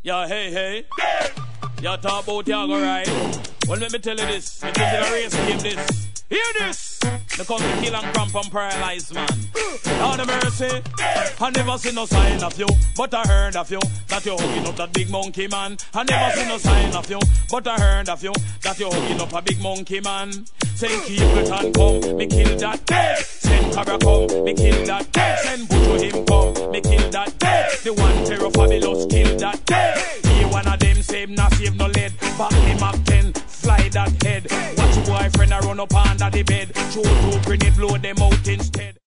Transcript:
Yeah, hey. You talk about you go right. Well, let me tell you this. It is a race game this. Hear this. They come to kill and cramp and paralyze, man. Lord of mercy. I never seen no sign of you, but I heard of you, that you're hooking up that big monkey man. I never seen no sign of you, but I heard of you, that you're hooking up a big monkey man. Send Keepleton come, me kill that dead. Send Cabra come, me kill that dead. Send Buju him come, me kill that dead. The one terror fabulous kill that dead. He one of them same not save no lead. Back him up 10, fly that head. Watch your boyfriend a run up under the bed. Show 2 grenade blow them out instead.